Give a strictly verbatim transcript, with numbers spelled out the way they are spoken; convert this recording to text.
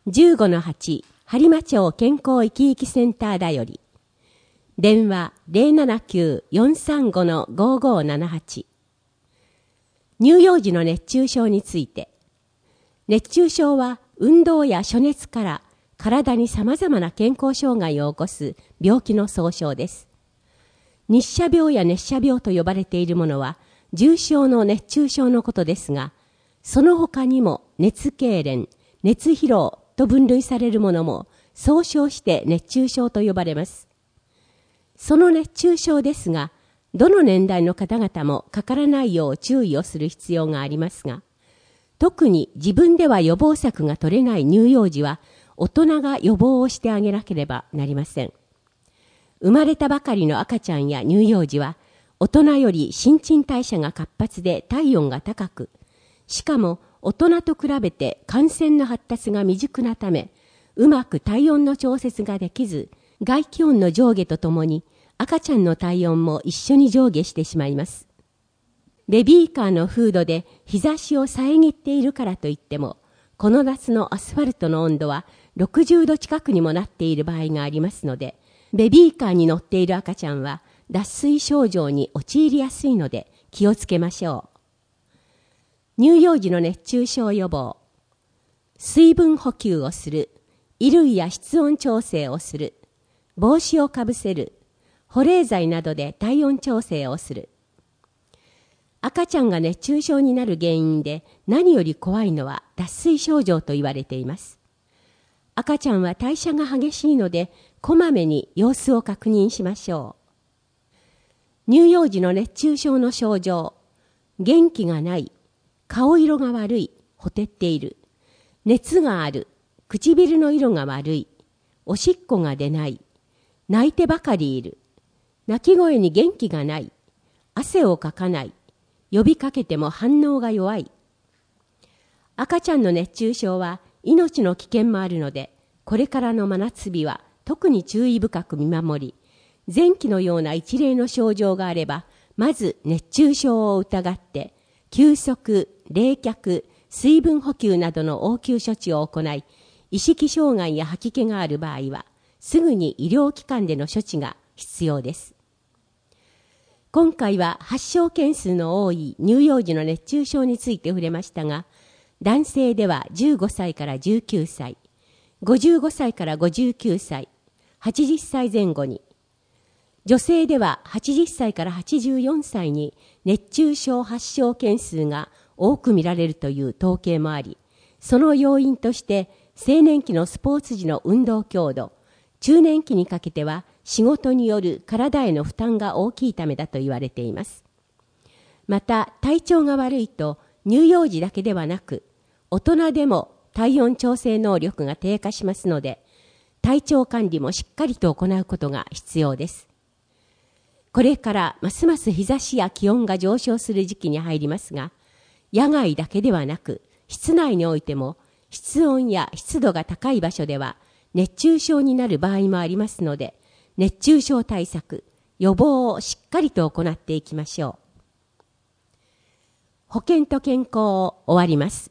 じゅうごのはち 播磨町健康生き生きセンターだより。電話 ゼロななきゅう よんさんご ごごななはち。乳幼児の熱中症について。熱中症は運動や暑熱から体に様々な健康障害を起こす病気の総称です。日射病や熱射病と呼ばれているものは重症の熱中症のことですが、その他にも熱痙攣、熱疲労と分類されるものも総称して熱中症と呼ばれます。その熱中症ですが、どの年代の方々もかからないよう注意をする必要がありますが、特に自分では予防策が取れない乳幼児は、大人が予防をしてあげなければなりません。生まれたばかりの赤ちゃんや乳幼児は、大人より新陳代謝が活発で体温が高く、しかも大人と比べて汗腺の発達が未熟なため、うまく体温の調節ができず、外気温の上下とともに赤ちゃんの体温も一緒に上下してしまいます。ベビーカーのフードで日差しを遮っているからといっても、この夏のアスファルトの温度はろくじゅうど近くにもなっている場合がありますので、ベビーカーに乗っている赤ちゃんは脱水症状に陥りやすいので気をつけましょう。乳幼児の熱中症予防。水分補給をする。衣類や室温調整をする。帽子をかぶせる。保冷剤などで体温調整をする。赤ちゃんが熱中症になる原因で何より怖いのは脱水症状と言われています。赤ちゃんは代謝が激しいので、こまめに様子を確認しましょう。乳幼児の熱中症の症状。元気がない。顔色が悪い。ほてっている。熱がある。唇の色が悪い。おしっこが出ない。泣いてばかりいる。泣き声に元気がない。汗をかかない。呼びかけても反応が弱い。赤ちゃんの熱中症は命の危険もあるので、これからの真夏日は特に注意深く見守り、前期のような一例の症状があれば、まず熱中症を疑って、休息、冷却、水分補給などの応急処置を行い、意識障害や吐き気がある場合は、すぐに医療機関での処置が必要です。今回は発症件数の多い乳幼児の熱中症について触れましたが、男性ではじゅうごさいからじゅうきゅうさい、ごじゅうごさいからごじゅうきゅうさい、はちじゅっさいぜん後に、女性でははちじゅっさいからはちじゅうよんさいに熱中症発症件数が多く見られるという統計もあり、その要因として青年期のスポーツ時の運動強度、中年期にかけては仕事による体への負担が大きいためだと言われています。また体調が悪いと乳幼児だけではなく、大人でも体温調整能力が低下しますので、体調管理もしっかりと行うことが必要です。これからますます日差しや気温が上昇する時期に入りますが、野外だけではなく、室内においても室温や湿度が高い場所では熱中症になる場合もありますので、熱中症対策、予防をしっかりと行っていきましょう。保健と健康を終わります。